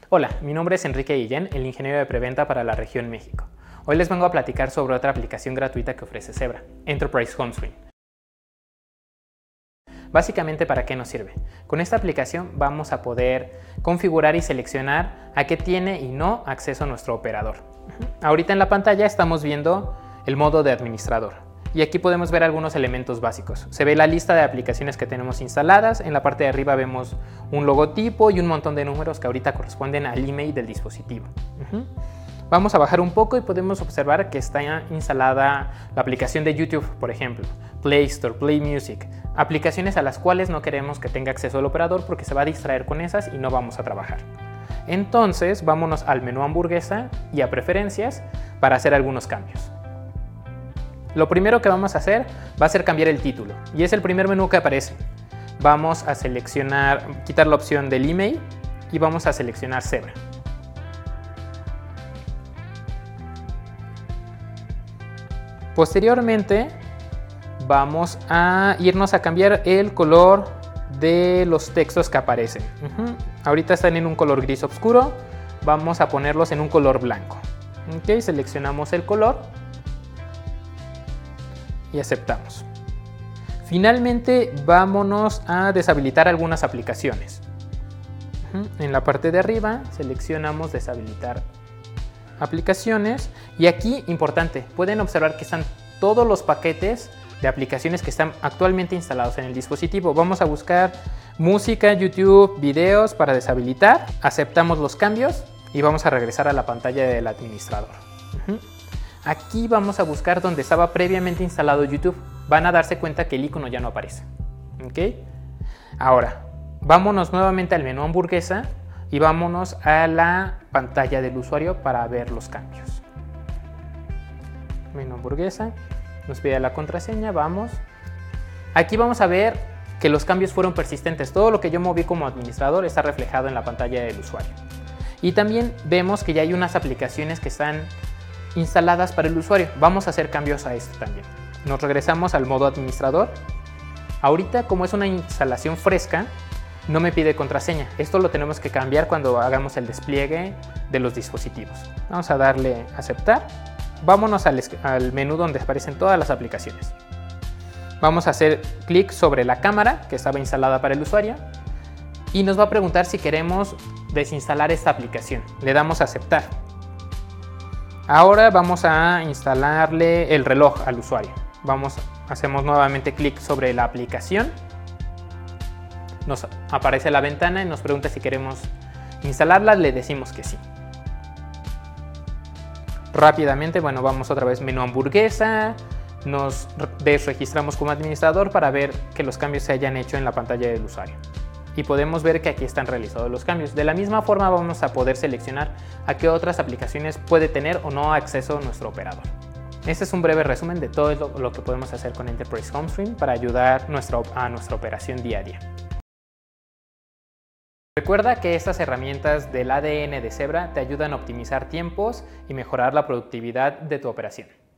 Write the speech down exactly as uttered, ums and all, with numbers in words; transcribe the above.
Hola, mi nombre es Enrique Guillén, el ingeniero de preventa para la región México. Hoy les vengo a platicar sobre otra aplicación gratuita que ofrece Zebra, Enterprise Home Screen. Básicamente, ¿para qué nos sirve? Con esta aplicación vamos a poder configurar y seleccionar a qué tiene y no acceso nuestro operador. Ahorita en la pantalla estamos viendo el modo de administrador. Y aquí podemos ver algunos elementos básicos. Se ve la lista de aplicaciones que tenemos instaladas. En la parte de arriba vemos un logotipo y un montón de números que ahorita corresponden al email del dispositivo. Uh-huh. Vamos a bajar un poco y podemos observar que está instalada la aplicación de YouTube, por ejemplo, Play Store, Play Music, aplicaciones a las cuales no queremos que tenga acceso el operador porque se va a distraer con esas y no vamos a trabajar. Entonces, vámonos al menú hamburguesa y a preferencias para hacer algunos cambios. Lo primero que vamos a hacer va a ser cambiar el título y es el primer menú que aparece. Vamos a seleccionar, quitar la opción del email y vamos a seleccionar Zebra. Posteriormente vamos a irnos a cambiar el color de los textos que aparecen. Uh-huh. Ahorita están en un color gris oscuro, vamos a ponerlos en un color blanco. Okay, seleccionamos el color y aceptamos. Finalmente vámonos a deshabilitar algunas aplicaciones. En la parte de arriba seleccionamos deshabilitar aplicaciones y aquí, importante, pueden observar que están todos los paquetes de aplicaciones que están actualmente instalados en el dispositivo. Vamos a buscar música, YouTube, videos para deshabilitar, aceptamos los cambios y vamos a regresar a la pantalla del administrador. Aquí vamos a buscar donde estaba previamente instalado YouTube. Van a darse cuenta que el icono ya no aparece. ¿Okay? Ahora, vámonos nuevamente al menú hamburguesa y vámonos a la pantalla del usuario para ver los cambios. Menú hamburguesa, nos pide la contraseña, vamos. Aquí vamos a ver que los cambios fueron persistentes. Todo lo que yo moví como administrador está reflejado en la pantalla del usuario. Y también vemos que ya hay unas aplicaciones que están instaladas para el usuario. Vamos a hacer cambios a esto también. Nos regresamos al modo administrador. Ahorita, como es una instalación fresca, no me pide contraseña. Esto lo tenemos que cambiar cuando hagamos el despliegue de los dispositivos. Vamos a darle a aceptar. Vámonos al, al menú donde aparecen todas las aplicaciones. Vamos a hacer clic sobre la cámara que estaba instalada para el usuario y nos va a preguntar si queremos desinstalar esta aplicación. Le damos a aceptar. Ahora vamos a instalarle el reloj al usuario. Vamos, hacemos nuevamente clic sobre la aplicación. Nos aparece la ventana y nos pregunta si queremos instalarla. Le decimos que sí. Rápidamente, bueno, vamos otra vez menú hamburguesa. Nos desregistramos como administrador para ver que los cambios se hayan hecho en la pantalla del usuario. Y podemos ver que aquí están realizados los cambios. De la misma forma vamos a poder seleccionar a qué otras aplicaciones puede tener o no acceso nuestro operador. Este es un breve resumen de todo lo, lo que podemos hacer con Enterprise Home Screen para ayudar nuestro, a nuestra operación día a día. Recuerda que estas herramientas del A D N de Zebra te ayudan a optimizar tiempos y mejorar la productividad de tu operación.